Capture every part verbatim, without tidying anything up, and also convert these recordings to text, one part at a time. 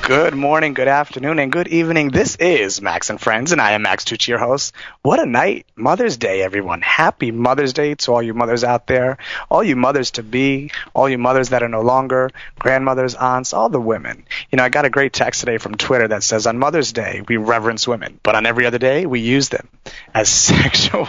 Good morning, good afternoon, and good evening. This is Max and Friends, and I am Max Tucci, your host. What a night. Mother's Day, everyone. Happy Mother's Day to all you mothers out there, all you mothers-to-be, all you mothers that are no longer, grandmothers, aunts, all the women. You know, I got a great text today from Twitter that says, on Mother's Day, we reverence women, but on every other day, we use them as sexual...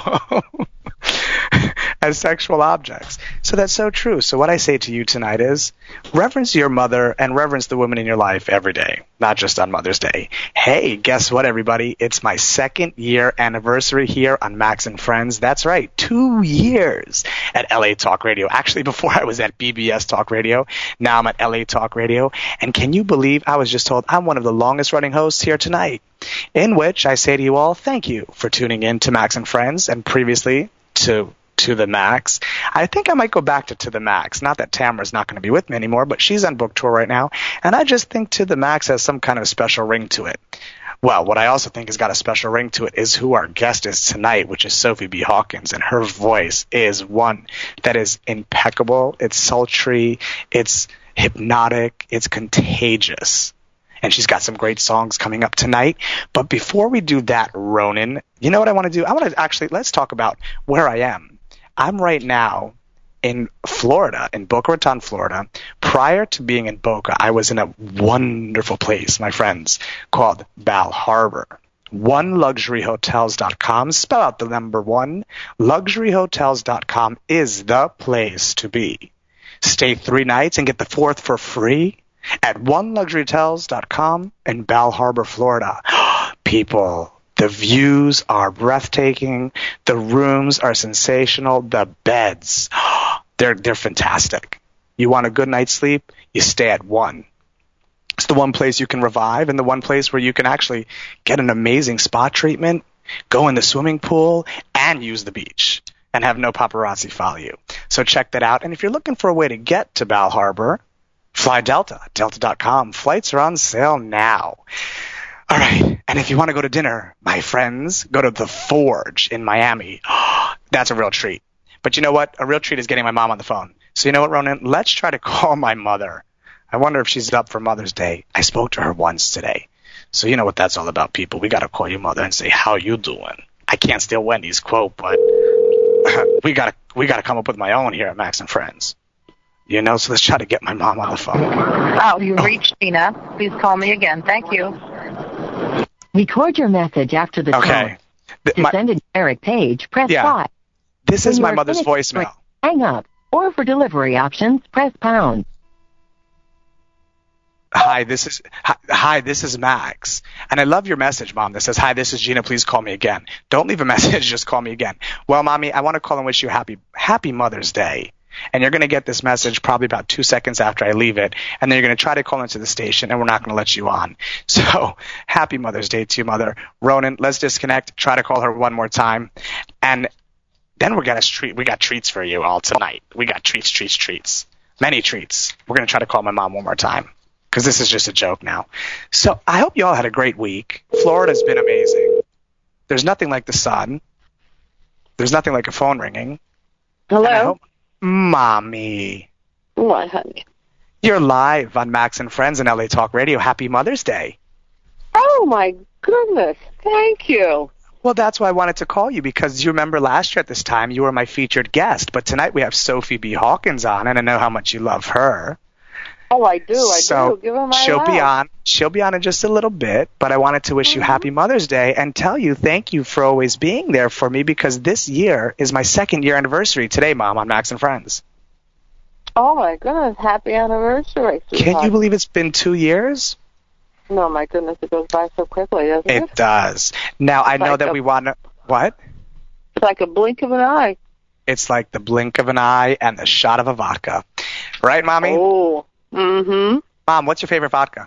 as sexual objects. So that's so true. So what I say to you tonight is reverence your mother and reverence the women in your life every day, not just on Mother's Day. Hey, guess what, everybody? It's my second year anniversary here on Max and Friends. That's right, two years at L A Talk Radio. Actually, before I was at B B S Talk Radio, now I'm at L A Talk Radio. And can you believe I was just told I'm one of the longest running hosts here tonight, in which I say to you all, thank you for tuning in to Max and Friends and previously to To the Max. I think I might go back to To the Max. Not that Tamara's not going to be with me anymore, but she's on book tour right now, and I just think To the Max has some kind of special ring to it. Well, what I also think has got a special ring to it is who our guest is tonight, which is Sophie B. Hawkins, and her voice is one that is impeccable. It's sultry. It's hypnotic. It's contagious. And she's got some great songs coming up tonight. But before we do that, Ronan, you know what I want to do? I want to actually, let's talk about where I am. I'm right now in Florida, in Boca Raton, Florida. Prior to being in Boca, I was in a wonderful place, my friends, called Bal Harbour. one luxury hotels dot com, spell out the number one, luxury hotels dot com is the place to be. Stay three nights and get the fourth for free at one luxury hotels dot com in Bal Harbour, Florida. People, the views are breathtaking. The rooms are sensational. The beds, they're they're fantastic. You want a good night's sleep? You stay at one. It's the one place you can revive and the one place where you can actually get an amazing spa treatment, go in the swimming pool, and use the beach and have no paparazzi follow you. So check that out. And if you're looking for a way to get to Bal Harbour, fly Delta, delta dot com. Flights are on sale now. All right. And if you want to go to dinner, my friends, go to The Forge in Miami. That's a real treat. But you know what? A real treat is getting my mom on the phone. So you know what, Ronan? Let's try to call my mother. I wonder if she's up for Mother's Day. I spoke to her once today. So you know what that's all about, people. We got to call your mother and say, how you doing? I can't steal Wendy's quote, but we got to we got to come up with my own here at Max and Friends. You know, so let's try to get my mom on the phone. Oh, you reached Tina. Please call me again. Thank you. Record your message after the okay. tone. To my, send a generic page, press yeah. five. This When is you my are mother's finished, voicemail. Hang up. Or for delivery options, press pound. Hi, this is hi, hi, this is Max. And I love your message, Mom, that says, hi, this is Gina. Please call me again. Don't leave a message. Just call me again. Well, Mommy, I want to call and wish you happy, happy Mother's Day. And you're going to get this message probably about two seconds after I leave it. And then you're going to try to call into the station, and we're not going to let you on. So happy Mother's Day to you, Mother. Ronan, let's disconnect. Try to call her one more time. And then we're going to treat. We got treats for you all tonight. We got treats, treats, treats. Many treats. We're going to try to call my mom one more time because this is just a joke now. So I hope you all had a great week. Florida's been amazing. There's nothing like the sun. There's nothing like a phone ringing. Hello? Mommy. What, honey? You're live on Max and Friends and L A Talk Radio. Happy Mother's Day. Oh, my goodness. Thank you. Well, that's why I wanted to call you, because you remember last year at this time you were my featured guest, but tonight we have Sophie B. Hawkins on, and I know how much you love her. Oh, I do. I so do. Give her my she'll love. be on. She'll be on in just a little bit, but I wanted to wish Mm-hmm. you Happy Mother's Day and tell you thank you for always being there for me, because this year is my second year anniversary today, Mom, on Max and Friends. Oh, my goodness. Happy anniversary. Can't you believe it's been two years? No, my goodness. It goes by so quickly, doesn't it? It does. Now, I know like that a- we want to... What? It's like a blink of an eye. It's like the blink of an eye and the shot of a vodka. Right, Mommy? Oh. Mm-hmm. Mom, what's your favorite vodka?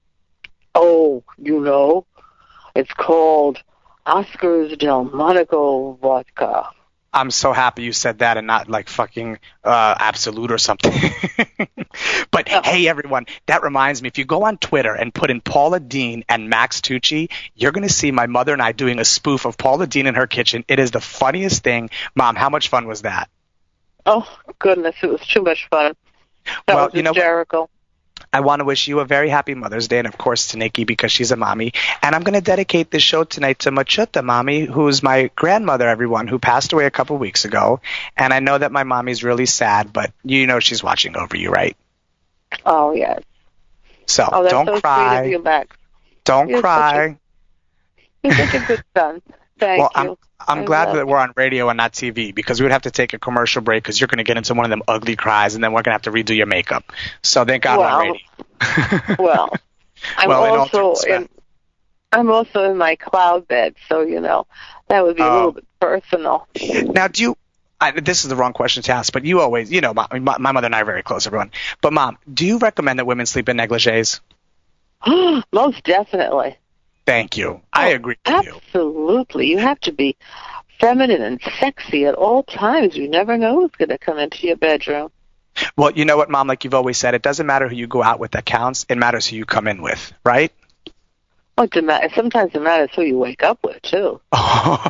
Oh, you know, it's called Oscar's Delmonico vodka. I'm so happy you said that and not like fucking uh, Absolute or something. But Oh. hey, everyone, that reminds me, if you go on Twitter and put in Paula Deen and Max Tucci, you're going to see my mother and I doing a spoof of Paula Deen in her kitchen. It is the funniest thing. Mom, how much fun was that? Oh, goodness, it was too much fun. That Well, was you know what? hysterical. I want to wish you a very happy Mother's Day, and of course to Nikki because she's a mommy. And I'm going to dedicate this show tonight to Machuta mommy, who's my grandmother, everyone, who passed away a couple weeks ago. And I know that my mommy's really sad, but you know she's watching over you, right? Oh, yes. So oh, that's don't so cry. Sweet of you, Max. Don't You're cry. Such a, you're such a good son. Thank well, you. I'm, I'm I glad love that we're on radio and not T V because we would have to take a commercial break because you're going to get into one of them ugly cries and then we're going to have to redo your makeup. So thank God well, we're on radio. well, I'm well, in also in, I'm also in my cloud bed, so, you know, that would be a Oh. little bit personal. Now, do you I, this is the wrong question to ask, but you always, you know, my, my, my mother and I are very close, everyone. But, Mom, do you recommend that women sleep in negligees? Most definitely. Thank you. I agree with you. Absolutely. You have to be feminine and sexy at all times. You never know who's going to come into your bedroom. Well, you know what, Mom, like you've always said, it doesn't matter who you go out with that counts. It matters who you come in with, right? Oh, it ma- sometimes it matters who you wake up with, too. Oh.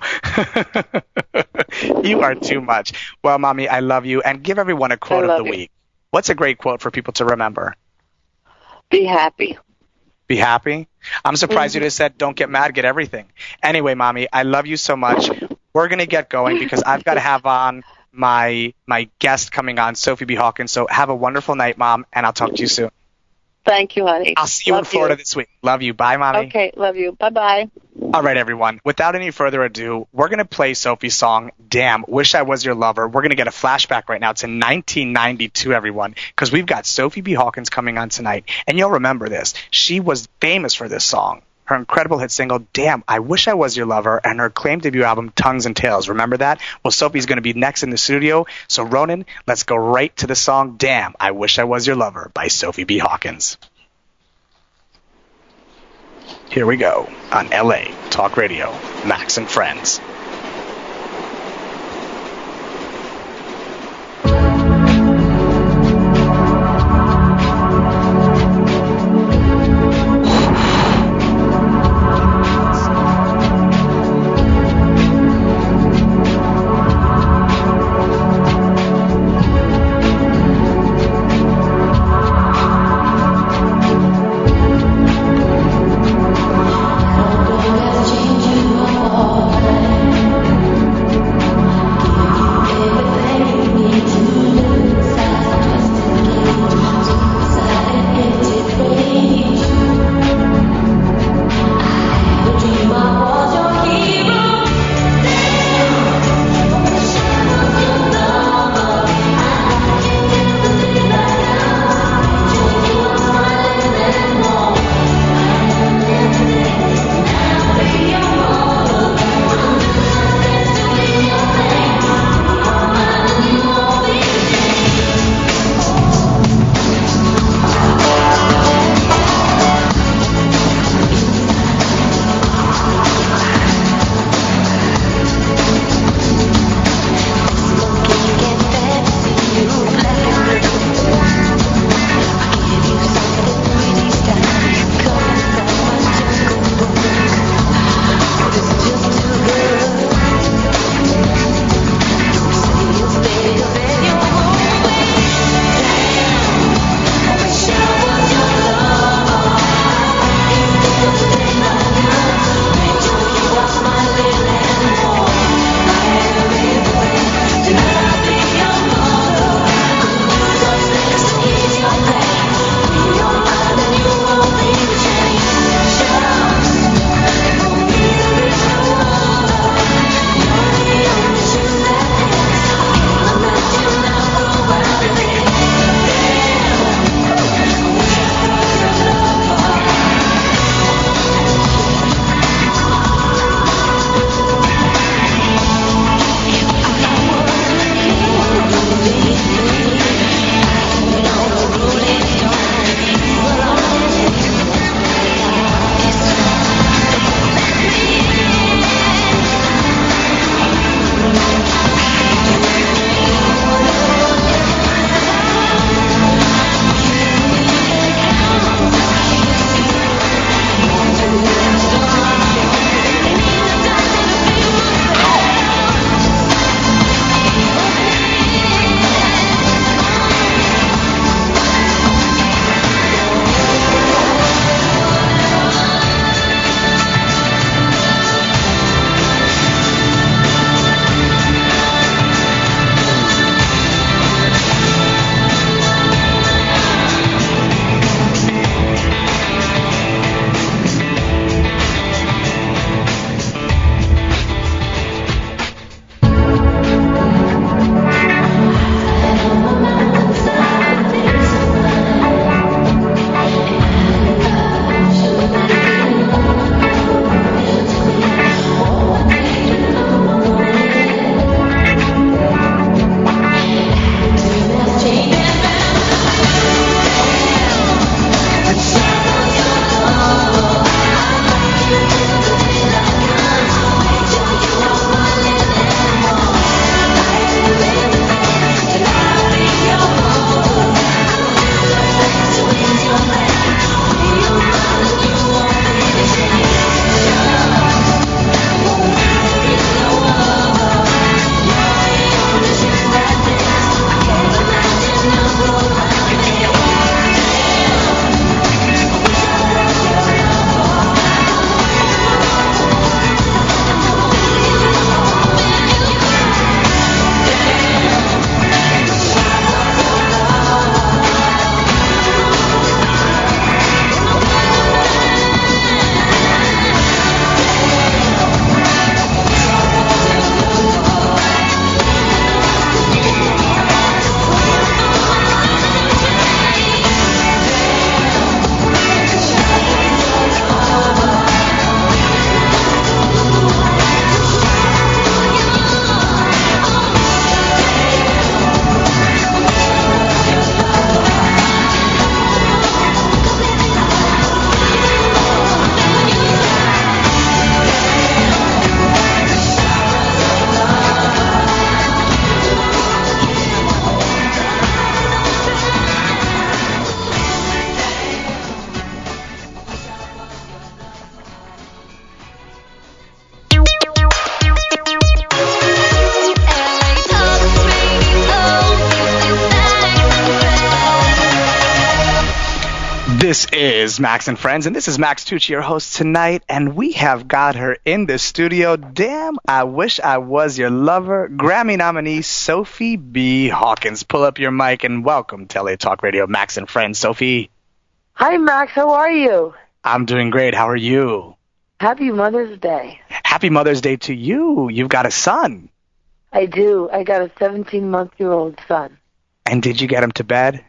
You are too much. Well, Mommy, I love you. And give everyone a quote of the you. week. What's a great quote for people to remember? Be happy. Be happy? I'm surprised Mm-hmm. you just said don't get mad, get everything. Anyway, Mommy, I love you so much. We're going to get going because I've got to have on my my guest coming on, Sophie B. Hawkins. So have a wonderful night, Mom, and I'll talk to you soon. Thank you, honey. I'll see you love in Florida you. this week. Love you. Bye, Mommy. Okay, love you. Bye-bye. All right, everyone. Without any further ado, we're going to play Sophie's song, Damn, Wish I Was Your Lover. We're going to get a flashback right now to nineteen ninety-two, everyone, because we've got Sophie B. Hawkins coming on tonight. And you'll remember this. She was famous for this song. Her incredible hit single, Damn, I Wish I Was Your Lover, and her acclaimed debut album, Tongues and Tails. Remember that? Well, Sophie's going to be next in the studio. So, Ronan, let's go right to the song, Damn, I Wish I Was Your Lover by Sophie B. Hawkins. Here we go on L A Talk Radio, Max and Friends. Changing my heart. This is Max and Friends, and this is Max Tucci, your host tonight, and we have got her in the studio. Damn, I wish I was your lover. Grammy nominee Sophie B. Hawkins. Pull up your mic and welcome to L A Talk Radio, Max and Friends. Sophie. Hi, Max. How are you? I'm doing great. How are you? Happy Mother's Day. Happy Mother's Day to you. You've got a son. I do. I got a seventeen-month-year-old son. And did you get him to bed?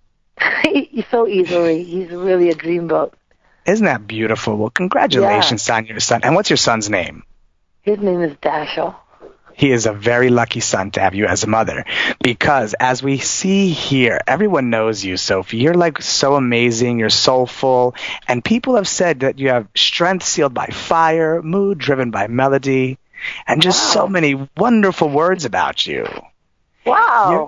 So easily. He's really a dreamboat. Isn't that beautiful? Well, congratulations yeah. on your son. And what's your son's name? His name is Dashiell. He is a very lucky son to have you as a mother, because as we see here, everyone knows you, Sophie. You're like so amazing. You're soulful. And people have said that you have strength sealed by fire, mood driven by melody, and just wow. so many wonderful words about you. Wow. You're,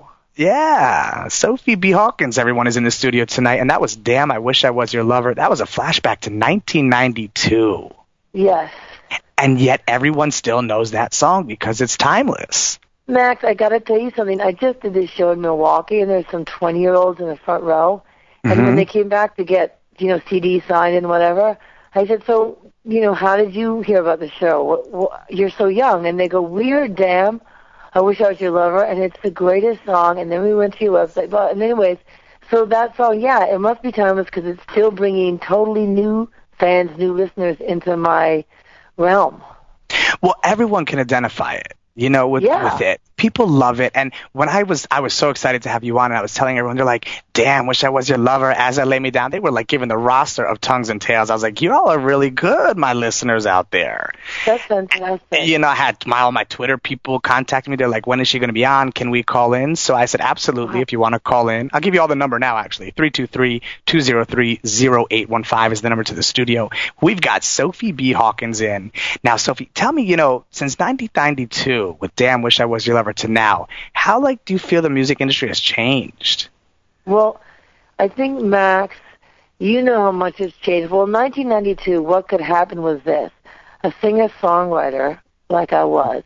yeah. Sophie B. Hawkins, everyone, is in the studio tonight. And that was Damn, I Wish I Was Your Lover. That was a flashback to nineteen ninety-two. Yes. And yet everyone still knows that song because it's timeless. Max, I got to tell you something. I just did this show in Milwaukee, and there's some twenty-year-olds in the front row. And mm-hmm. when they came back to get, you know, C D signed and whatever, I said, so, you know, how did you hear about the show? What, what, you're so young. And they go, we heard Damn, I Wish I Was Your Lover, and it's the greatest song. And then we went to your website. But and anyways, so that song, yeah, it must be timeless because it's still bringing totally new fans, new listeners into my realm. Well, everyone can identify it, you know, with, yeah. with it. People love it. And when I was I was so excited to have you on, and I was telling everyone, they're like, damn, wish I was your lover. As I lay me down, they were like giving the roster of Tongues and Tails. I was like, you all are really good, my listeners out there. That's fantastic. You know, I had my, all my Twitter people contact me. They're like, when is she going to be on? Can we call in? So I said, absolutely, wow. if you want to call in. I'll give you all the number now, actually. three two three, two zero three, zero eight one five is the number to the studio. We've got Sophie B. Hawkins in. Now, Sophie, tell me, you know, since nineteen ninety-two, with Damn, Wish I Was Your Lover, to now, how like do you feel the music industry has changed? Well, I think, Max, you know how much it's changed. Well, in nineteen ninety-two, what could happen was this. A singer-songwriter, like I was,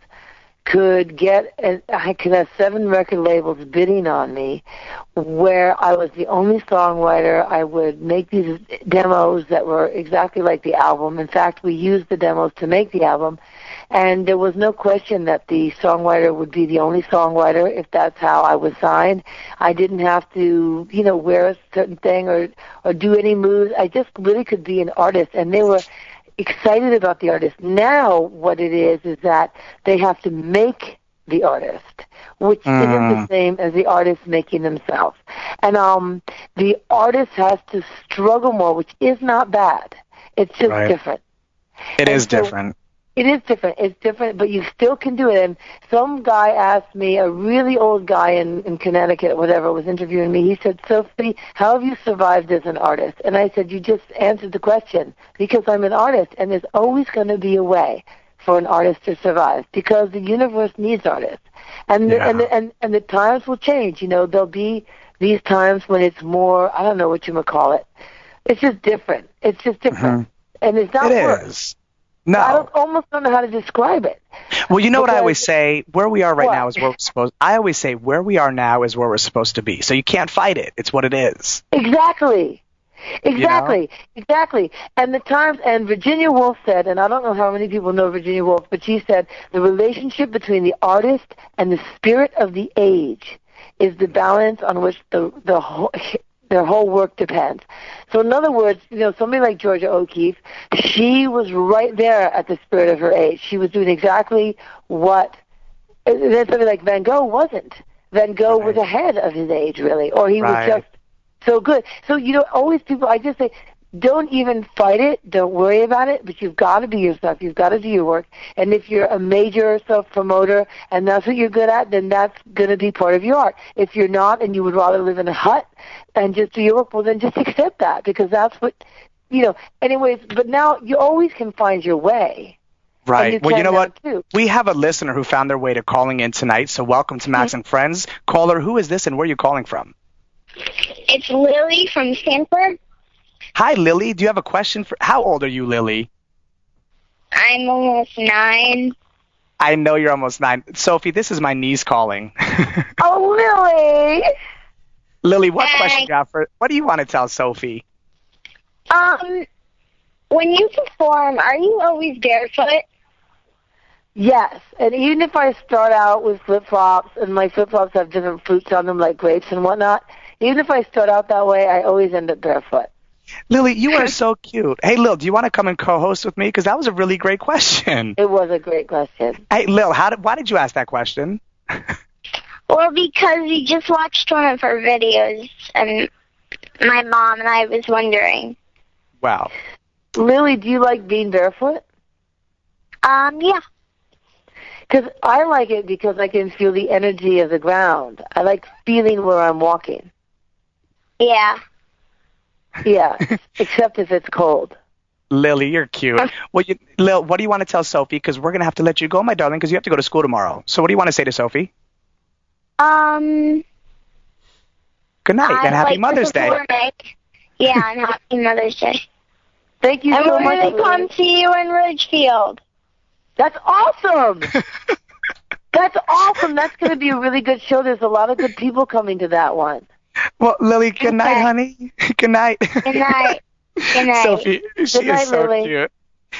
could get, a, I could have seven record labels bidding on me, where I was the only songwriter. I would make these demos that were exactly like the album. In fact, we used the demos to make the album. And there was no question that the songwriter would be the only songwriter if that's how I was signed. I didn't have to, you know, wear a certain thing or, or do any moves. I just really could be an artist. And they were excited about the artist. Now what it is is that they have to make the artist, which mm. isn't the same as the artist making themselves. And um, the artist has to struggle more, which is not bad. It's just right. different. It and is so, different. It is different. It's different, but you still can do it. And some guy asked me, a really old guy in, in Connecticut, whatever, was interviewing me. He said, Sophie, how have you survived as an artist? And I said, you just answered the question, because I'm an artist, and there's always going to be a way for an artist to survive, because the universe needs artists. And the, yeah. and, the, and, and the times will change. You know, there'll be these times when it's more, I don't know what you would call it. It's just different. It's just different. Mm-hmm. And it's not It worse. is. No. I don't, almost don't know how to describe it. Well, you know because, what I always say? Where we are right what? now is where we're supposed. I always say where we are now is where we're supposed to be. So you can't fight it. It's what it is. Exactly. Exactly. You know? Exactly. And the times, and Virginia Woolf said, and I don't know how many people know Virginia Woolf, but she said the relationship between the artist and the spirit of the age is the balance on which the the whole, their whole work depends. So in other words, you know, somebody like Georgia O'Keeffe, she was right there at the spirit of her age. She was doing exactly what, and then somebody like Van Gogh wasn't. Van Gogh right. was ahead of his age, really, or he right. was just so good. So, you know, always people, I just say, don't even fight it. Don't worry about it. But you've got to be yourself. You've got to do your work. And if you're a major self-promoter and that's what you're good at, then that's going to be part of your art. If you're not and you would rather live in a hut and just do your work, well, then just accept that, because that's what, you know. Anyways, but now you always can find your way. Right. You well, you know what? Too. We have a listener who found their way to calling in tonight. So welcome to Max mm-hmm. and Friends. Caller, who is this and where are you calling from? It's Lily from Stanford. Hi, Lily. Do you have a question for... How old are you, Lily? I'm almost nine. I know you're almost nine. Sophie, this is my niece calling. Oh, Lily! Lily, what Hi. question you got for... What do you want to tell Sophie? Um, when you perform, are you always barefoot? Yes, and even if I start out with flip-flops, and my flip-flops have different fruits on them, like grapes and whatnot, even if I start out that way, I always end up barefoot. Lily, you are so cute. Hey, Lil, do you want to come and co-host with me? Because that was a really great question. It was a great question. Hey, Lil, how did, why did you ask that question? Well, because we just watched one of her videos, and my mom and I was wondering. Wow. Lily, do you like being barefoot? Um, yeah. Because I like it because I can feel the energy of the ground. I like feeling where I'm walking. Yeah. Yeah, except if it's cold. Lily, you're cute. Well, you, Lil, what do you want to tell Sophie? Because we're going to have to let you go, my darling, because you have to go to school tomorrow. So what do you want to say to Sophie? Um. Good night, I and happy like Mother's Day. Make, yeah, and happy Mother's Day. Thank you and so we're much. going to come see you in Ridgefield. That's awesome. That's awesome. That's going to be a really good show. There's a lot of good people coming to that one. Well, Lily, good night, Okay. honey. Good night. Good night. Good night. Sophie, she Good night, is so Lily. cute.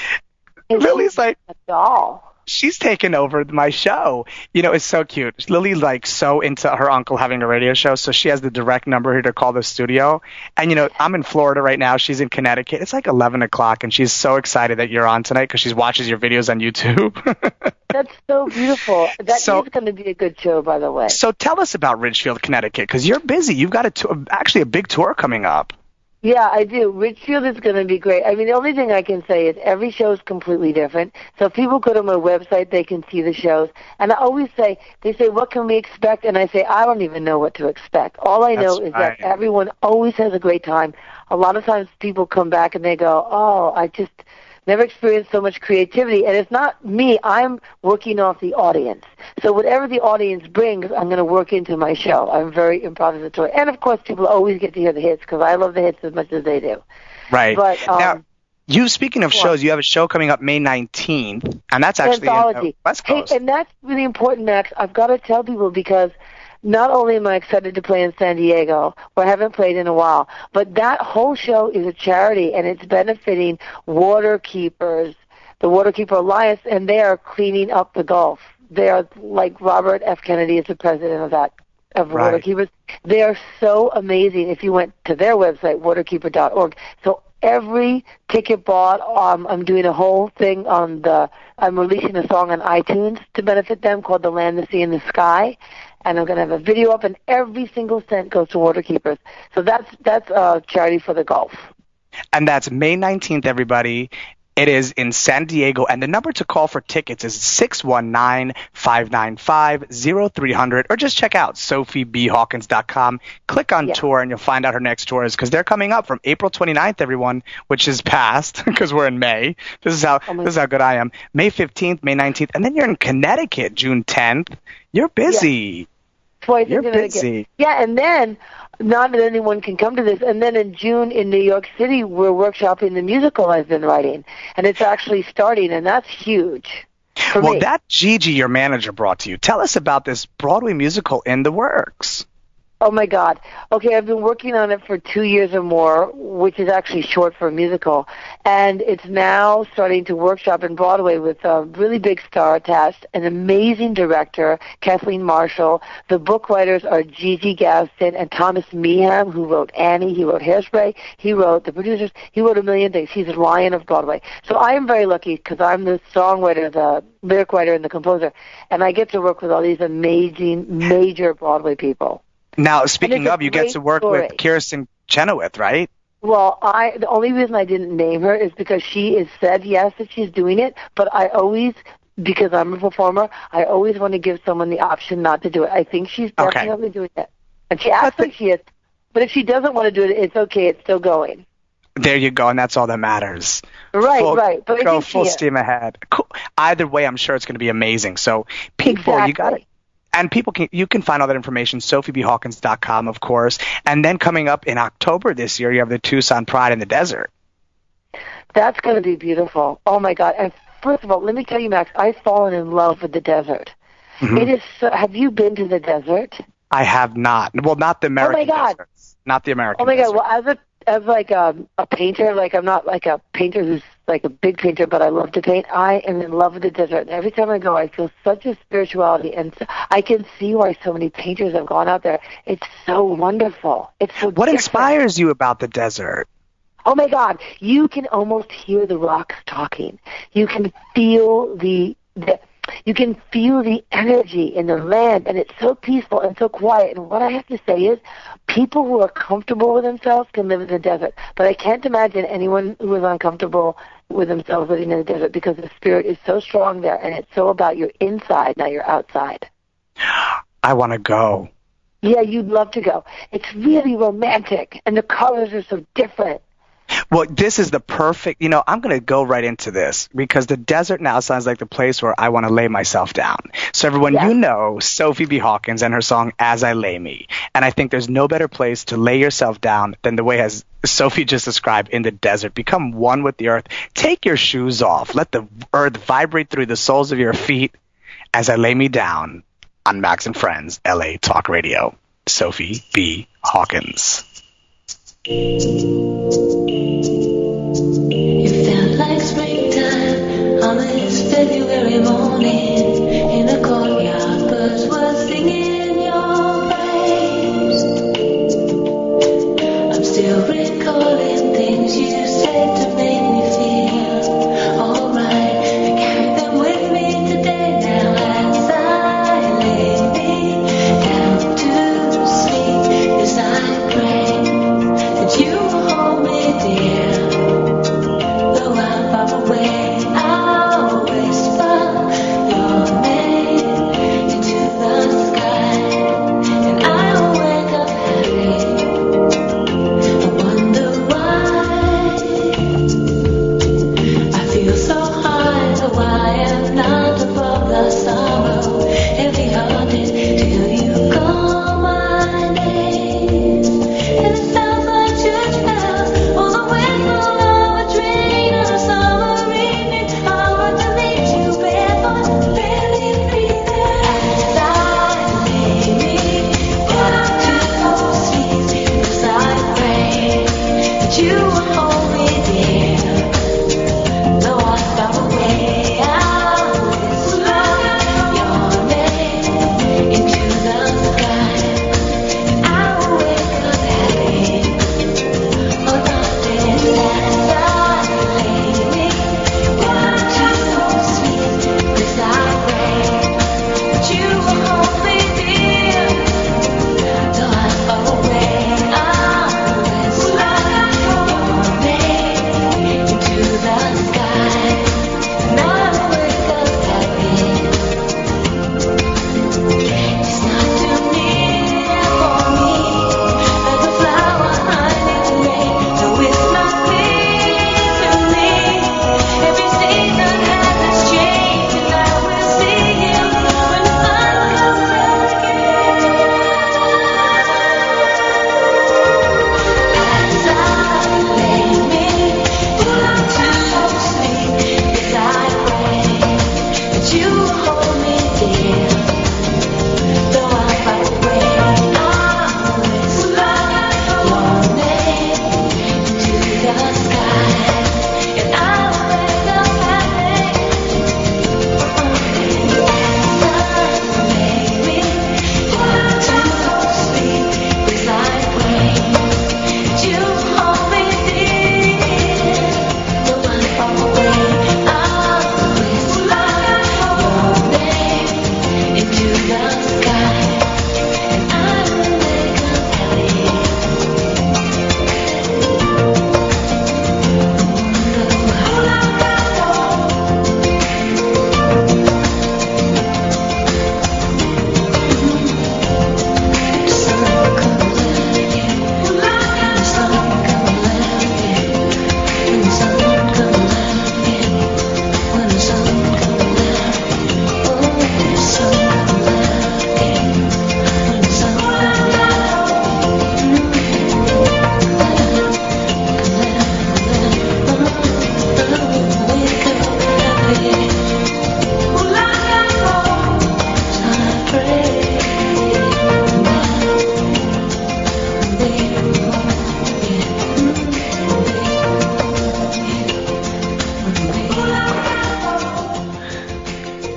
Is Lily's like, a doll. she's taken over my show. You know, it's so cute. Lily's like so into her uncle having a radio show, so she has the direct number here to call the studio. And, you know, I'm in Florida right now. She's in Connecticut. It's like eleven o'clock, and she's so excited that you're on tonight because she watches your videos on YouTube. That's so beautiful. That So- is going to be a good show, by the way. So tell us about Ridgefield, Connecticut, because you're busy. You've got a tour, actually a big tour coming up. Yeah, I do. Ridgefield is going to be great. I mean, the only thing I can say is every show is completely different. So if people go to my website, they can see the shows. And I always say, they say, what can we expect? And I say, I don't even know what to expect. All I know That's is right. that everyone always has a great time. A lot of times people come back and they go, oh, I just never experienced so much creativity. And it's not me. I'm working off the audience. So whatever the audience brings, I'm going to work into my show. I'm very improvisatory. And, of course, people always get to hear the hits because I love the hits as much as they do. Right. But, um, now, you, speaking of what? shows, you have a show coming up May nineteenth, and that's actually in Anthology. the West Hey, Coast. and that's really important, Max. I've got to tell people because not only am I excited to play in San Diego, where I haven't played in a while, but that whole show is a charity, and it's benefiting water keepers, the Waterkeeper Alliance, and they are cleaning up the Gulf. They are, like Robert F. Kennedy is the president of that, of Right. Waterkeepers. They are so amazing. If you went to their website, waterkeeper dot org, so every ticket bought, um, I'm doing a whole thing on the, I'm releasing a song on iTunes to benefit them called The Land, the Sea, and the Sky. And I'm going to have a video up, and every single cent goes to Waterkeepers. So that's that's a charity for the Gulf. And that's May nineteenth, everybody. It is in San Diego, and the number to call for tickets is six one nine, five nine five, zero three zero zero, or just check out sophie b hawkins dot com. Click on Yeah. tour, and you'll find out her next tours, because they're coming up from April twenty-ninth, everyone, which is past, because we're in May. This is how Oh my this is how good I am. May fifteenth, May nineteenth, and then you're in Connecticut, June tenth. You're busy. Twice in You're Connecticut. busy. Yeah, and then, not that anyone can come to this, and then in June in New York City, we're workshopping the musical I've been writing, and it's actually starting, and that's huge for Well, me. that Gigi, your manager, brought to you. Tell us about this Broadway musical in the works. Oh, my God. Okay, I've been working on it for two years or more, which is actually short for a musical. And it's now starting to workshop in Broadway with a really big star attached, an amazing director, Kathleen Marshall. The book writers are Gigi Gaston and Thomas Meeham, who wrote Annie. He wrote Hairspray. He wrote the producers. He wrote a million things. He's a lion of Broadway. So I am very lucky because I'm the songwriter, the lyric writer, and the composer. And I get to work with all these amazing, major Broadway people. Now, speaking a of, you get great to work story. with Kirsten Chenoweth, right? Well, I the only reason I didn't name her is because she has said yes that she's doing it, but I always, because I'm a performer, I always want to give someone the option not to do it. I think she's Okay. definitely doing it. And she acts like she is. But if she doesn't want to do it, it's okay. It's still going. There you go, and that's all that matters. Right, Full- right. But I go think full she is. steam ahead. Cool. Either way, I'm sure it's going to be amazing. So, people, Exactly. you got it. And people can you can find all that information, sophie b hawkins dot com, of course. And then coming up in October this year, you have the Tucson Pride in the Desert. That's going to be beautiful. Oh, my God. And first of all, let me tell you, Max, I've fallen in love with the desert. Mhm. It is so, have you been to the desert? I have not. Well, not the American God. deserts. Not the American Oh my God! desert. Well, as a as like a, a painter, like I'm not like a painter who's like a big painter, but I love to paint. I am in love with the desert. And every time I go, I feel such a spirituality, and so, I can see why so many painters have gone out there. It's so wonderful. It's so. What different. inspires you about the desert? Oh my God! You can almost hear the rocks talking. You can feel the, the you can feel the energy in the land, and it's so peaceful and so quiet. And what I have to say is, people who are comfortable with themselves can live in the desert. But I can't imagine anyone who is uncomfortable with themselves living in the desert, because the spirit is so strong there, and it's so about your inside, not your outside. I want to go. Yeah, you'd love to go. It's really romantic, and the colors are so different. Well, this is the perfect, you know, I'm going to go right into this, because the desert now sounds like the place where I want to lay myself down. So everyone, Yes. you know Sophie B. Hawkins and her song As I Lay Me. And I think there's no better place to lay yourself down than the way as Sophie just described, in the desert. Become one with the earth. Take your shoes off. Let the earth vibrate through the soles of your feet. As I Lay Me Down on Max and Friends, L A Talk Radio. Sophie B. Hawkins. You felt like springtime on this February morning. In a courtyard, birds were singing your praise. I'm still recalling things you said to make me feel alright. I carry them with me today now as I lay me down to sleep. As I pray that you will hold me dear.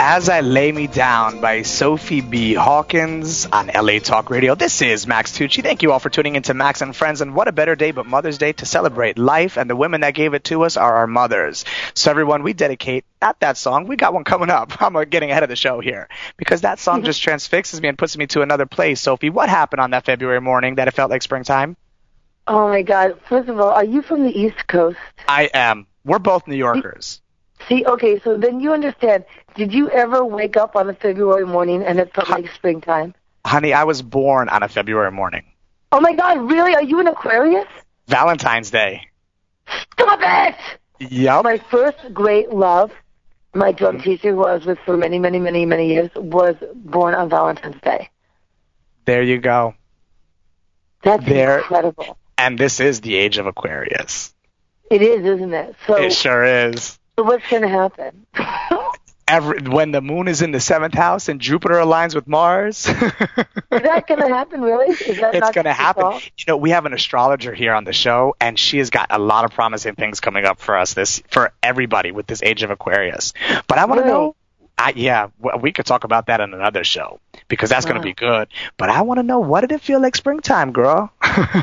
As I Lay Me Down by Sophie B. Hawkins on L A Talk Radio. This is Max Tucci. Thank you all for tuning into Max and Friends. And what a better day but Mother's Day to celebrate life. And the women that gave it to us are our mothers. So everyone, we dedicate not that song. We got one coming up. I'm getting ahead of the show here because that song just transfixes me and puts me to another place. Sophie, what happened on that February morning that it felt like springtime? Oh, my God. First of all, are you from the East Coast? I am. We're both New Yorkers. See, okay, so then you understand. Did you ever wake up on a February morning and it felt like springtime? Honey, I was born on a February morning. Oh, my God, really? Are you an Aquarius? Valentine's Day. Stop it! Yep. My first great love, my drum teacher, who I was with for many, many, many, many years, was born on Valentine's Day. There you go. That's there, incredible. And this is the age of Aquarius. It is, isn't it? So, it sure is. So what's going to happen? Every, when the moon is in the seventh house and Jupiter aligns with Mars. Is that going to happen, really? Is that it's going to happen. You know, we have an astrologer here on the show, and she has got a lot of promising things coming up for us, this for everybody with this age of Aquarius. But I want to really? know, I, yeah, we could talk about that in another show because that's wow. going to be good. But I want to know, what did it feel like springtime, girl?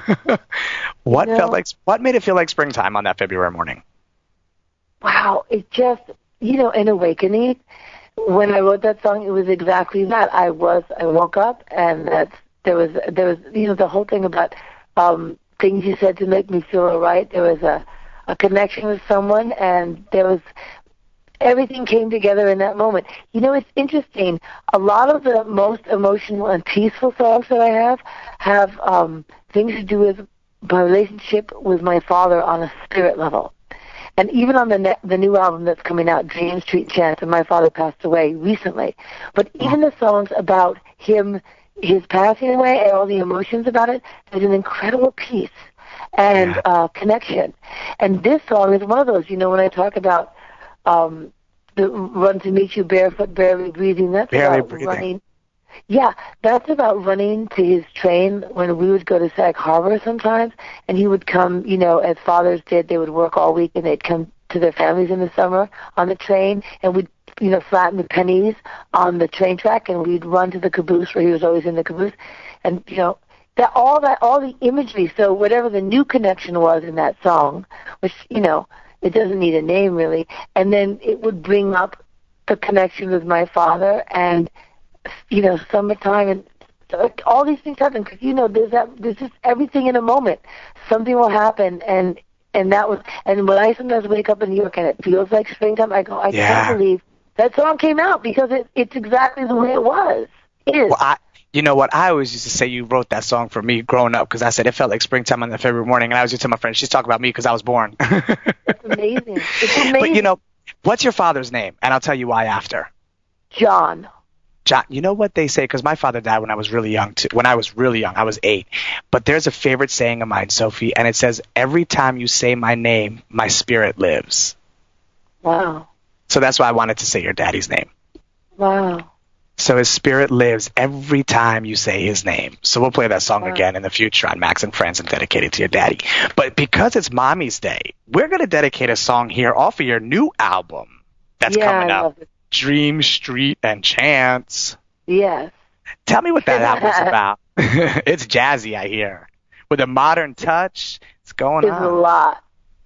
what you know, felt like? What made it feel like springtime on that February morning? Wow, it just, you know, an awakening. When I wrote that song, it was exactly that. I was, I woke up, and that's, there was, there was, you know, the whole thing about um, things you said to make me feel all right. There was a, a connection with someone, and there was, everything came together in that moment. You know, it's interesting. A lot of the most emotional and peaceful songs that I have have um, things to do with my relationship with my father on a spirit level. And even on the ne- the new album that's coming out, Dream Street Chants, and my father passed away recently. But even the songs about him, his passing away, and all the emotions about it, there's an incredible peace and yeah. uh, connection. And this song is one of those. You know, when I talk about um, the Run to Meet You Barefoot, Barely Breathing, that's barely about breathing. running. Yeah, that's about running to his train when we would go to Sag Harbor sometimes, and he would come, you know, as fathers did. They would work all week, and they'd come to their families in the summer on the train, and we'd, you know, flatten the pennies on the train track, and we'd run to the caboose where he was always in the caboose, and, you know, that all that, all the imagery. So whatever the new connection was in that song, which, you know, it doesn't need a name really, and then it would bring up the connection with my father and, you know, summertime, and all these things happen because, you know, there's that, there's just everything in a moment. Something will happen, and and that was, and when I sometimes wake up in New York and it feels like springtime, I go, I yeah. can't believe that song came out because it, it's exactly the way it was. It is. Well, I, you know what? I always used to say you wrote that song for me growing up because I said it felt like springtime on the February morning, and I was just telling my friend, she's talking about me because I was born. It's amazing. It's amazing. But, you know, what's your father's name? And I'll tell you why after. John. John, you know what they say? Because my father died when I was really young, too. When I was really young, I was eight. But there's a favorite saying of mine, Sophie, and it says, every time you say my name, my spirit lives. Wow. So that's why I wanted to say your daddy's name. Wow. So his spirit lives every time you say his name. So we'll play that song wow. again in the future on Max and Friends and dedicate it to your daddy. But because it's Mommy's Day, we're going to dedicate a song here off of your new album that's yeah, coming I up. love it. Dream Street and Chants. Yes. Tell me what that album's about. It's jazzy, I hear. With a modern touch. It's going It's on. a lot.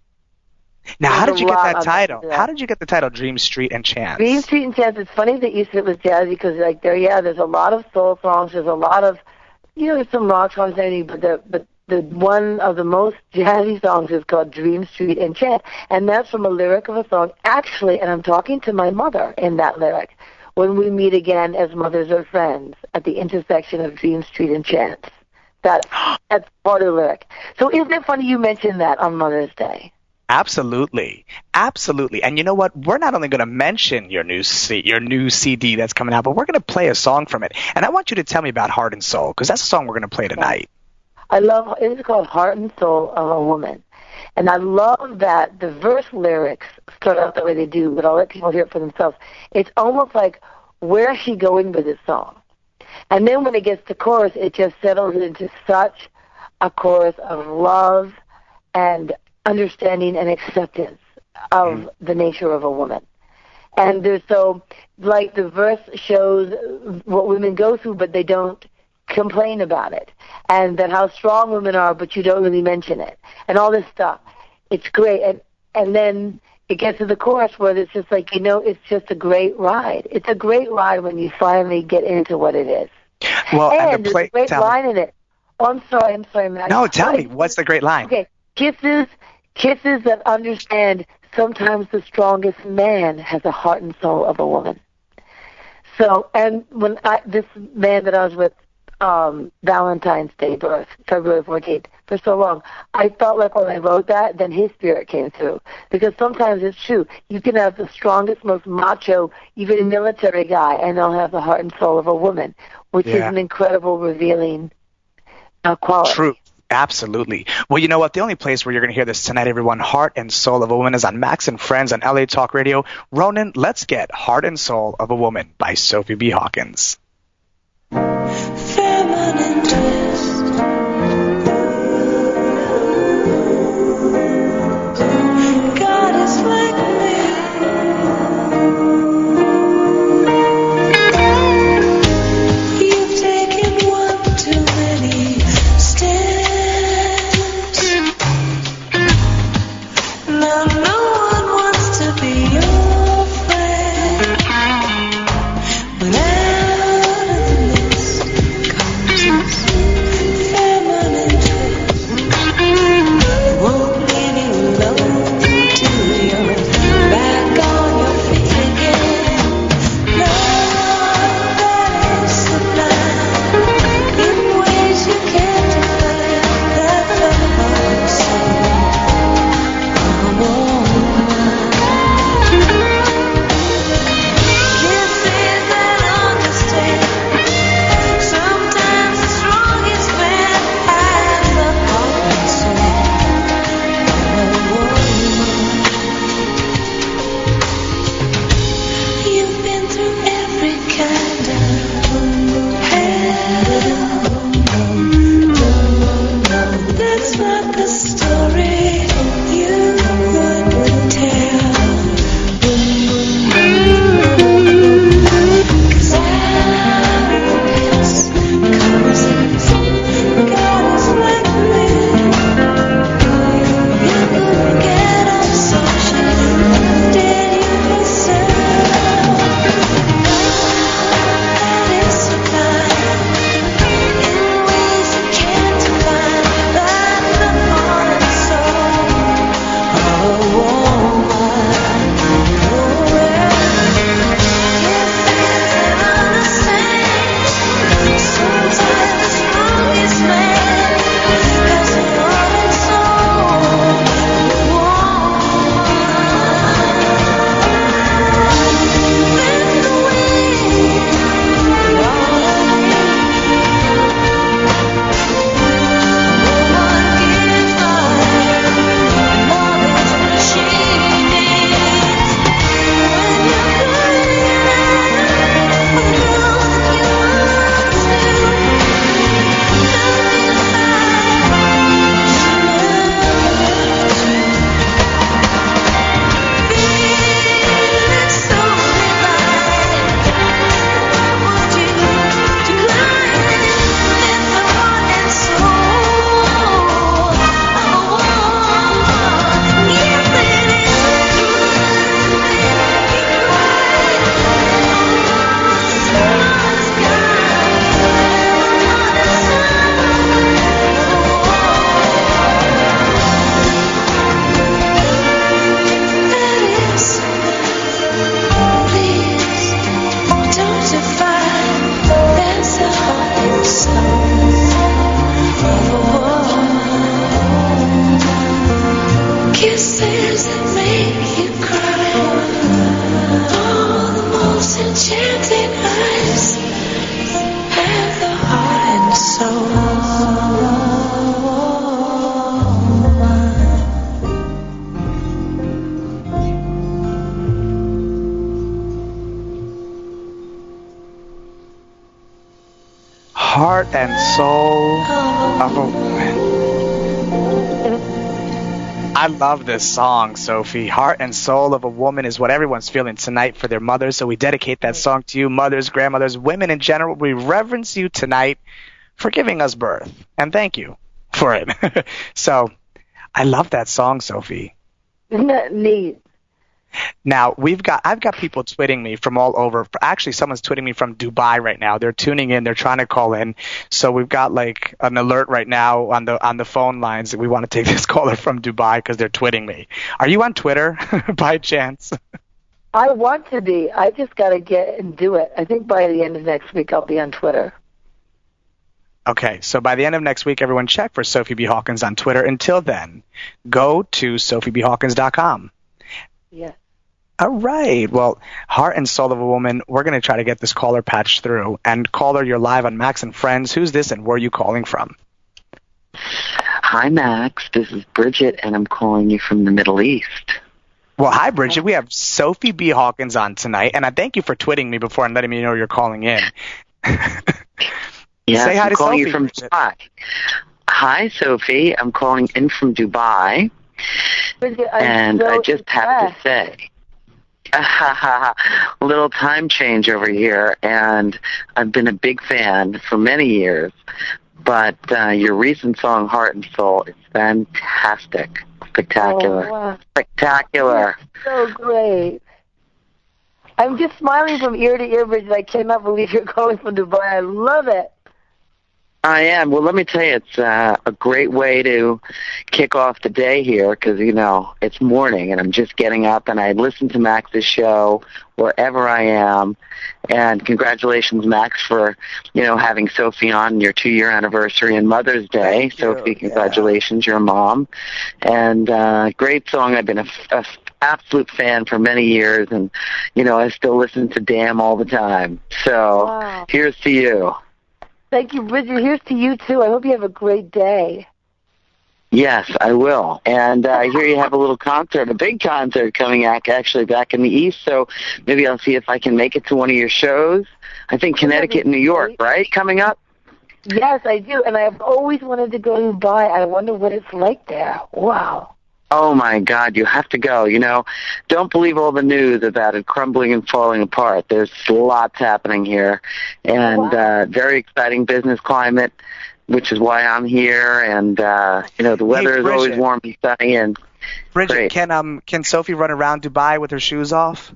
Now, There's how did you get lot that of title? that. How did you get the title Dream Street and Chants? Dream Street and Chants. It's funny that you said it was jazzy because, like, there, yeah, there's a lot of soul songs. There's a lot of, you know, there's some rock songs, but the but the one of the most jazzy songs is called Dream Street and Chant, and that's from a lyric of a song. Actually, and I'm talking to my mother in that lyric. When we meet again as mothers or friends at the intersection of Dream Street and Chants. That, that's part of the lyric. So isn't it funny you mentioned that on Mother's Day? Absolutely. Absolutely. And you know what? We're not only going to mention your new C- your new C D that's coming out, but we're going to play a song from it. And I want you to tell me about Heart and Soul, because that's a song we're going to play tonight. I love it. It's called Heart and Soul of a Woman. And I love that the verse lyrics start out the way they do, but I'll let people hear it for themselves. It's almost like, where is she going with this song? And then when it gets to chorus, it just settles into such a chorus of love and understanding and acceptance of mm. the nature of a woman. And there's so, like the verse shows what women go through, but they don't complain about it. And then how strong women are, but you don't really mention it. And all this stuff. It's great. And and then it gets to the chorus where it's just like, you know, it's just a great ride. It's a great ride when you finally get into what it is. Well, and, and the there's play, a great tell line me. in it. Oh, I'm sorry, I'm sorry, Matt. No, tell me. What's the great line? Okay, kisses, kisses that understand sometimes the strongest man has the heart and soul of a woman. So, and when I, this man that I was with, um, Valentine's Day birth, February fourteenth, for so long, I felt like when I wrote that, then his spirit came through. Because sometimes it's true. You can have the strongest, most macho, even military guy, and they'll have the heart and soul of a woman, which Yeah. is an incredible, revealing uh, quality. True. Absolutely. Well, you know what? The only place where you're going to hear this tonight, everyone, Heart and Soul of a Woman, is on Max and Friends on L A Talk Radio. Ronan, let's get Heart and Soul of a Woman by Sophie B. Hawkins. Feminine twist. God is like me. You've taken one too many steps. Now no one wants to be your friend. But out of the mist comes this feminine twist. Won't leave you alone till you're back on your feet again. Love that is sublime in ways you can't define. That love soul of a woman. Kisses that understand. Sometimes the strongest man has the heart and soul of a woman. You've been through every kind of hell. That's not the story you would tell. 'Cause out of the mist comes this God is like me. You couldn't get up social, did you yourself? That is sublime in ways you can't define. That's the heart and soul of a woman. Oh, well. Kisses that understand. Sometimes the strongest man has the heart and soul of a woman. That's the way we all woman gives her more than she needs. When you're crying, I know you want to. Feeling so divine. I want you to climb in the heart and soul of a woman. Yes, it is. Make you don't you find there's a heart and soul of a woman? Kisses that make you cry. Oh, the most enchanting eyes have the heart and soul of a woman. Heart and Soul of a Woman. I love this song, Sophie. Heart and Soul of a Woman is what everyone's feeling tonight for their mothers, so we dedicate that song to you, mothers, grandmothers, women in general. We reverence you tonight for giving us birth, and thank you for it. So I love that song, Sophie. Isn't that neat? Now, we've got I've got people tweeting me from all over. Actually, someone's tweeting me from Dubai right now. They're tuning in. They're trying to call in. So we've got like an alert right now on the on the phone lines that we want to take this caller from Dubai because they're tweeting me. Are you on Twitter by chance? I want to be. I just got to get and do it. I think by the end of next week I'll be on Twitter. Okay, so by the end of next week, everyone check for Sophie B. Hawkins on Twitter. Until then, go to sophie b hawkins dot com. Yes. All right. Well, Heart and Soul of a Woman, we're going to try to get this caller patched through. And caller, you're live on Max and Friends. Who's this and where are you calling from? Hi, Max. This is Bridget, and I'm calling you from the Middle East. Well, hi, Bridget. We have Sophie B. Hawkins on tonight, and I thank you for twitting me before and letting me know you're calling in. Yes, Say hi I'm to calling Sophie, you from Bridget. Dubai. Hi, Sophie. I'm calling in from Dubai, Bridget, I'm and so I just have impressed. to say, a little time change over here, and I've been a big fan for many years, but uh, your recent song, Heart and Soul, is fantastic. Spectacular. Oh, wow. Spectacular. So great. I'm just smiling from ear to ear, Bridget. I cannot believe you're calling from Dubai. I love it. I am. Well, let me tell you, it's uh, a great way to kick off the day here because, you know, it's morning and I'm just getting up and I listen to Max's show wherever I am. And congratulations, Max, for, you know, having Sophie on your two-year anniversary and Mother's Day. Thank you. Sophie, congratulations, you're a mom. And uh, great song. I've been a, a absolute fan for many years and, you know, I still listen to Damn all the time. So Wow. here's to you. Thank you, Bridget. Here's to you, too. I hope you have a great day. Yes, I will. And uh, I hear you have a little concert, a big concert coming out actually back in the East, so maybe I'll see if I can make it to one of your shows. I think Connecticut and New York, right, coming up? Yes, I do. And I've always wanted to go to Dubai. I wonder what it's like there. Wow. Oh, my God, you have to go. You know, don't believe all the news about it crumbling and falling apart. There's lots happening here, and Wow. uh, very exciting business climate, which is why I'm here. And, uh, you know, the weather Hey, is always Bridget. warm and sunny. And Bridget, Great. can um can Sophie run around Dubai with her shoes off?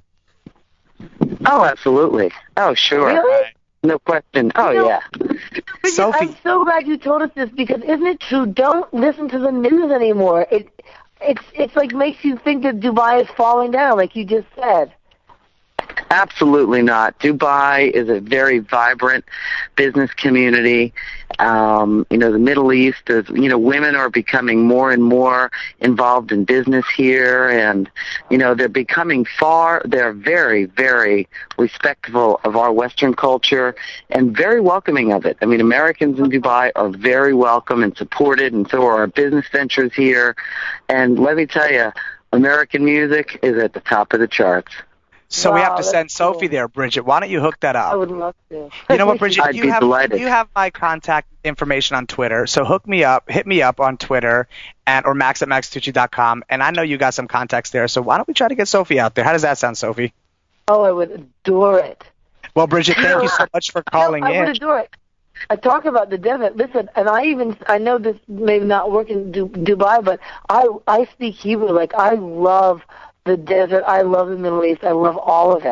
Oh, absolutely. Oh, sure. Really? No question. Oh, You know- yeah. Bridget, Sophie- I'm so glad you told us this because isn't it true? Don't listen to the news anymore. It it's it's like makes you think that Dubai is falling down, like you just said. Absolutely not. Dubai is a very vibrant business community. Um, you know, the Middle East is, you know, women are becoming more and more involved in business here, and, you know, they're becoming far, they're very, very respectful of our Western culture and very welcoming of it. I mean, Americans in Dubai are very welcome and supported, and so are our business ventures here. And let me tell you, American music is at the top of the charts. So we Wow, have to that's send Sophie cool. there, Bridget. Why don't you hook that up? I would love to. You know what, Bridget? I'd you be have delighted. you have my contact information on Twitter, so hook me up, hit me up on Twitter, and or max at max tucci dot com. And I know you got some contacts there, so why don't we try to get Sophie out there? How does that sound, Sophie? Oh, I would adore it. Well, Bridget, thank you so much for calling no, I in. would adore it. I talk about the desert. Listen, and I even I know this may not work in Du- Dubai, but I I speak Hebrew. Like I love the desert. I love the Middle East. I love all of it.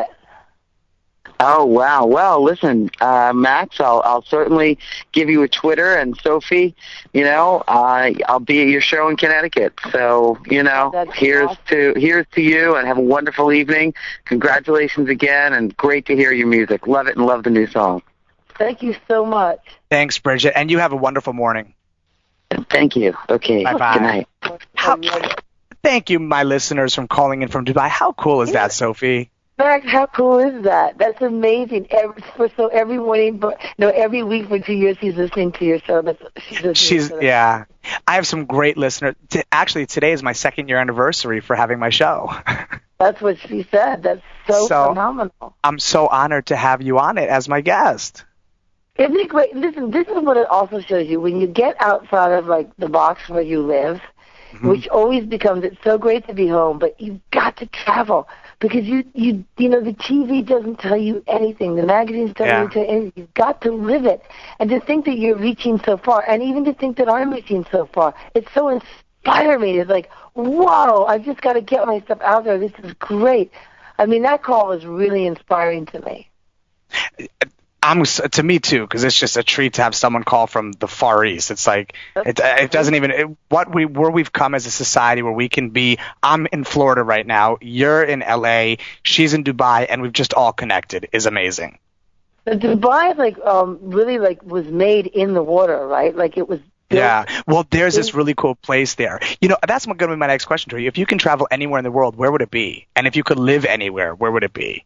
Oh, wow. Well, listen, uh, Max, I'll, I'll certainly give you a Twitter, and Sophie, you know, uh, I'll be at your show in Connecticut. So, you know, That's here's awesome. to here's to you, and have a wonderful evening. Congratulations again, and great to hear your music. Love it and love the new song. Thank you so much. Thanks, Bridget, and you have a wonderful morning. Thank you. Okay. Bye-bye. Good night. How, thank you, my listeners, from calling in from Dubai. How cool is that, Sophie? Max, how cool is that? That's amazing. Every, for so every morning, but no, every week for two years, he's listening to your show. That's, she's listening She's to that. yeah. I have some great listeners. T- Actually, today is my second year anniversary for having my show. That's what she said. That's so, So- phenomenal. I'm so honored to have you on it as my guest. Isn't it great? Listen, this is what it also shows you. When you get outside of, like, the box where you live, Mm-hmm. which always becomes, it's so great to be home, but you've got to travel because you, you, you know, the T V doesn't tell you anything. The magazines don't Yeah. really tell you anything. You've got to live it. And to think that you're reaching so far, and even to think that I'm reaching so far, it's so inspiring. It's like, whoa, I've just got to get my stuff out there. This is great. I mean, that call was really inspiring to me. I'm to me too, because it's just a treat to have someone call from the Far East. It's like it, it doesn't even it, what we where we've come as a society where we can be. I'm in Florida right now. You're in L A. She's in Dubai, and we've just all connected. Is amazing. The Dubai, like, um, really, like, was made in the water, right? Like, it was. built- Yeah. Well, there's this really cool place there. You know, that's going to be my next question to you. If you can travel anywhere in the world, where would it be? And if you could live anywhere, where would it be?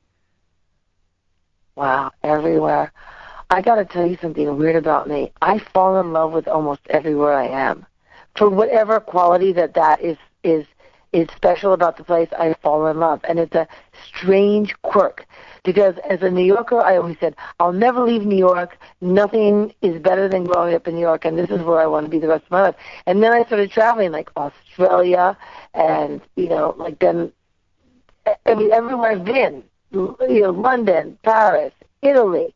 Wow, everywhere. I got to tell you something weird about me. I fall in love with almost everywhere I am. For whatever quality that that is is is special about the place, I fall in love. And it's a strange quirk. Because as a New Yorker, I always said, I'll never leave New York. Nothing is better than growing up in New York, and this is where I want to be the rest of my life. And then I started traveling, like Australia, and, you know, like then, I mean, everywhere I've been. You know, London, Paris, Italy,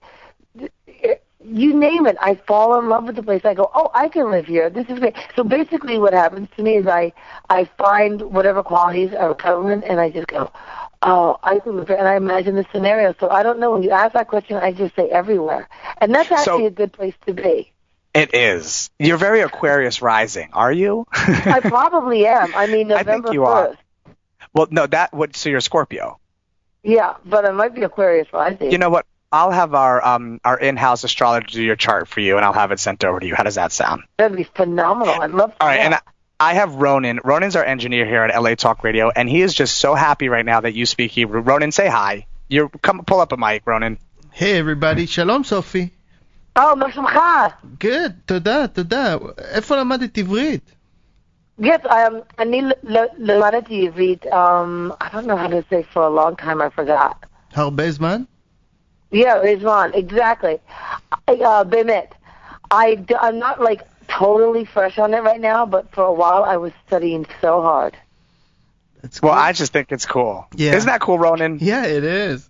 you name it. I fall in love with the place. I go, oh, I can live here. This is great. So basically what happens to me is I, I find whatever qualities are prevalent, and I just go, oh, I can live here. And I imagine the scenario. So I don't know. When you ask that question, I just say everywhere. And that's actually So- a good place to be. It is. You're very Aquarius rising, are you? I probably am. I mean, I think November you are. first. Well, no, that would. So you're Scorpio. Yeah, but I might be Aquarius rising. You know what? I'll have our um our in-house astrologer do your chart for you, and I'll have it sent over to you. How does that sound? That'd be phenomenal. I'd love to. All right, know. and I, I have Ronan. Ronan's our engineer here at L A Talk Radio, and he is just so happy right now that you speak Hebrew. Ronan, say hi. You're come pull up a mic, Ronan. Hey everybody, שלום סופי. Oh, מה שלומך? Good, תודה, תודה. איפה למדת עברית? Yes, um, אני ל- למדתי עברית, um, I don't know how to say for a long time, I forgot. הרבה זמן? Yeah, Rizwan, exactly. I, uh, באמת, I, d- I'm not like totally fresh on it right now, but for a while I was studying so hard. That's Well, cool. I just think it's cool. Yeah. Isn't that cool, Ronan? Yeah, it is.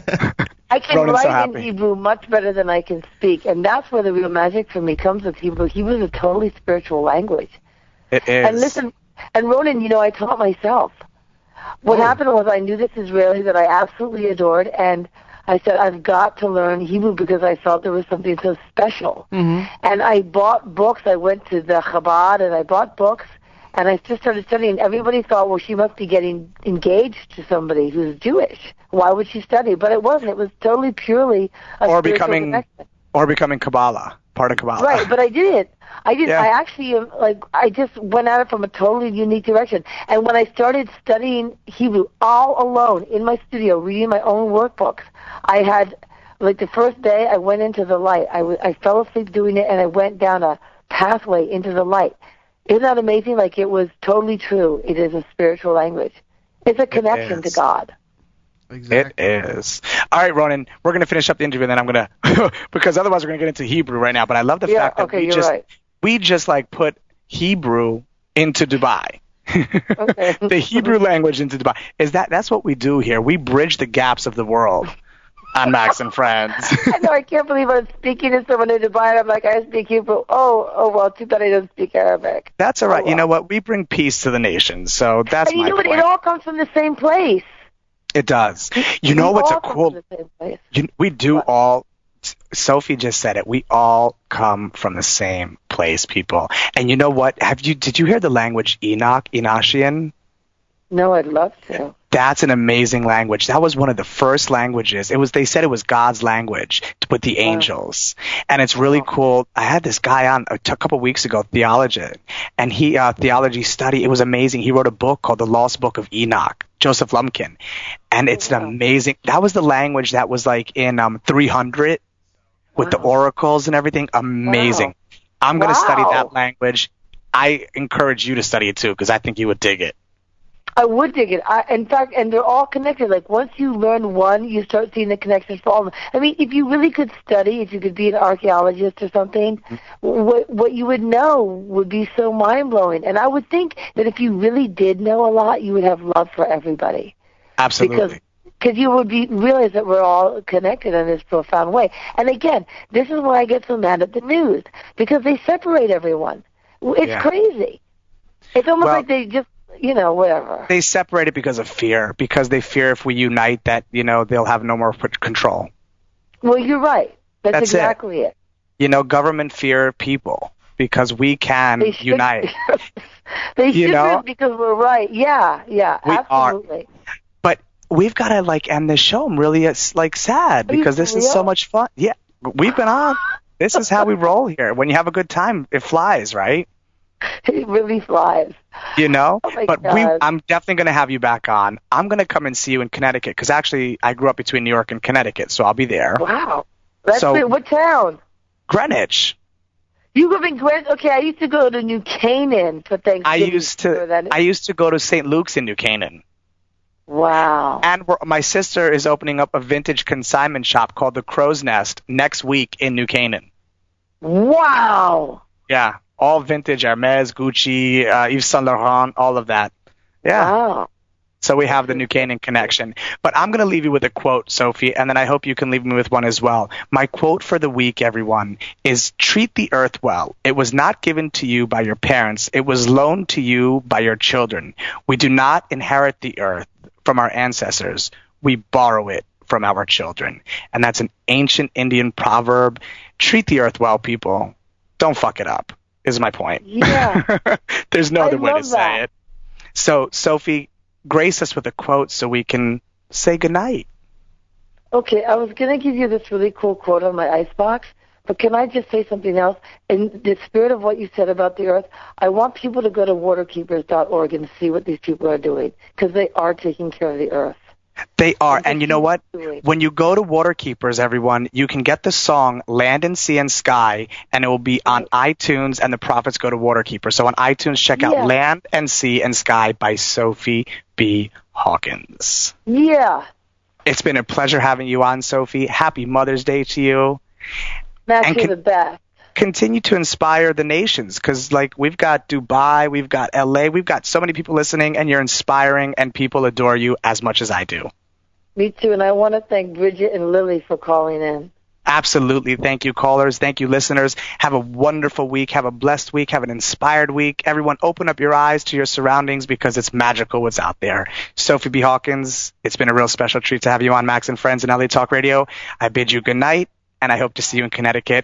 I can Ronan's so write in happy. Hebrew much better than I can speak, and that's where the real magic for me comes with Hebrew. Hebrew is a totally spiritual language. It is. And listen, and Ronan, you know, I taught myself. What Oh. happened was I knew this Israeli that I absolutely adored, and I said, I've got to learn Hebrew because I felt there was something so special. Mm-hmm. And I bought books. I went to the Chabad, and I bought books, and I just started studying. Everybody thought, well, she must be getting engaged to somebody who's Jewish. Why would she study? But it wasn't. It was totally purely a Or spiritual becoming connection. or becoming Kabbalah, part of Kabbalah. Right, but I did. I did. Yeah. I actually um, like. I just went at it from a totally unique direction. And when I started studying Hebrew all alone in my studio, reading my own workbooks, I had like the first day I went into the light. I, w- I fell asleep doing it, and I went down a pathway into the light. Isn't that amazing? Like it was totally true. It is a spiritual language. It's a connection to is. God. Exactly. It is. All right, Ronan, we're going to finish up the interview, and then I'm going to, because otherwise we're going to get into Hebrew right now. But I love the Yeah, fact that okay, we you're just right. we just like put Hebrew into Dubai. Okay. The Hebrew language into Dubai. Is that that's what we do here? We bridge the gaps of the world on Max and Friends. I know. I can't believe I'm speaking to someone in Dubai, and I'm like, I speak Hebrew. Oh, oh well, too bad I don't speak Arabic. That's all right. Oh, You know well. what? We bring peace to the nation, so that's And you my know what? point. It all comes from the same place. It does. You know We what's all a come cool? from the same place. You, we do What? all. Sophie just said it. We all come from the same place, people. And you know what? Have you? Did you hear the language Enoch, Enochian? No, I'd love to. That's an amazing language. That was one of the first languages. It was. They said it was God's language with the angels, and it's really cool. I had this guy on a, t- a couple weeks ago, theologian, and he uh, theology study. It was amazing. He wrote a book called The Lost Book of Enoch, Joseph Lumpkin, and it's an amazing. That was the language that was like in um, three hundred with the Wow. oracles and everything. Amazing. I'm going to study Wow. that language. I encourage you to study it too because I think you would dig it. I would dig it. I, in fact, and they're all connected. Like once you learn one, you start seeing the connections for all of them. I mean, if you really could study, if you could be an archaeologist or something, mm-hmm. what what you would know would be so mind blowing. And I would think that if you really did know a lot, you would have love for everybody. Absolutely. Because because you would be realize that we're all connected in this profound way. And again, this is why I get so mad at the news because they separate everyone. It's yeah. crazy. It's almost well, like they just. You know, whatever. They separate it because of fear, because they fear if we unite that, you know, they'll have no more control. Well, you're right. That's, That's exactly it. it. You know, government fear people because we can they should, unite. they you should know? because we're right. Yeah, yeah, we absolutely. Are. But we've got to, like, end this show. I'm really, it's, like, sad because this real? is so much fun. Yeah, we've been on. This is how we roll here. When you have a good time, it flies, right? It really flies. You know? Oh my but God. we, I'm definitely going to have you back on. I'm going to come and see you in Connecticut because actually I grew up between New York and Connecticut, so I'll be there. Wow. That's so, it. What town? Greenwich. You live in Greenwich? Okay, I used to go to New Canaan for Thanksgiving. I used to that. I used to go to Saint Luke's in New Canaan. Wow. And we're, my sister is opening up a vintage consignment shop called the Crow's Nest next week in New Canaan. Wow. Yeah. All vintage, Hermes, Gucci, uh, Yves Saint Laurent, all of that. Yeah. Wow. So we have the New Canaan connection. But I'm going to leave you with a quote, Sophie, and then I hope you can leave me with one as well. My quote for the week, everyone, is treat the earth well. It was not given to you by your parents. It was loaned to you by your children. We do not inherit the earth from our ancestors. We borrow it from our children. And that's an ancient Indian proverb. Treat the earth well, people. Don't fuck it up. Is my point. Yeah. There's no I other way to love say that. it. So, Sophie, grace us with a quote so we can say goodnight. Okay, I was going to give you this really cool quote on my icebox, but can I just say something else? In the spirit of what you said about the earth, I want people to go to waterkeepers dot org and see what these people are doing, because they are taking care of the earth. They are. And you know what? When you go to Waterkeepers, everyone, you can get the song Land and Sea and Sky, and it will be on iTunes, and the profits go to Waterkeepers. So on iTunes, check out Yeah. Land and Sea and Sky by Sophie B. Hawkins. Yeah. It's been a pleasure having you on, Sophie. Happy Mother's Day to you. Max, And you're can- the best. Continue to inspire the nations because, like, we've got Dubai, we've got L A, we've got so many people listening, and you're inspiring, and people adore you as much as I do. Me too, and I want to thank Bridget and Lily for calling in. Absolutely. Thank you, callers. Thank you, listeners. Have a wonderful week. Have a blessed week. Have an inspired week. Everyone, open up your eyes to your surroundings because it's magical what's out there. Sophie B. Hawkins, it's been a real special treat to have you on Max and Friends and L A Talk Radio. I bid you good night, and I hope to see you in Connecticut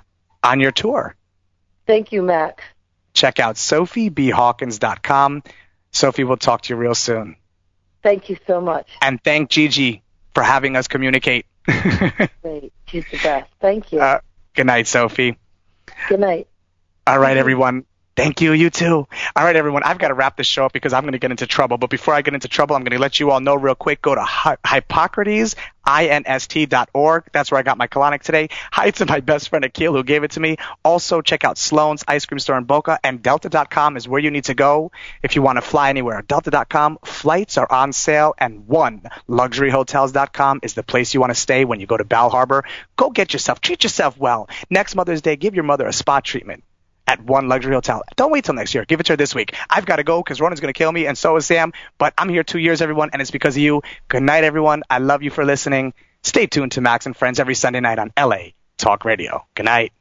on your tour. Thank you, Max. Check out sophie b hawkins dot com. Sophie, we'll talk to you real soon. Thank you so much. And thank Gigi for having us communicate. Great. She's the best. Thank you. Uh, good night, Sophie. Good night. All right, everyone. Thank you. You too. All right, everyone. I've got to wrap this show up because I'm going to get into trouble. But before I get into trouble, I'm going to let you all know real quick. Go to Hi- Hippocrates, I N S T dot org. That's where I got my colonic today. Hi to my best friend Akil who gave it to me. Also, check out Sloan's Ice Cream Store in Boca. And Delta dot com is where you need to go if you want to fly anywhere. Delta dot com. Flights are on sale. And one, Luxury Hotels dot com is the place you want to stay when you go to Bal Harbor. Go get yourself. Treat yourself well. Next Mother's Day, give your mother a spa treatment at One Luxury Hotel. Don't wait till next year. Give it to her this week. I've got to go because Ronan's going to kill me, and so is Sam. But I'm here two years, everyone, and it's because of you. Good night, everyone. I love you for listening. Stay tuned to Max and Friends every Sunday night on L A Talk Radio. Good night.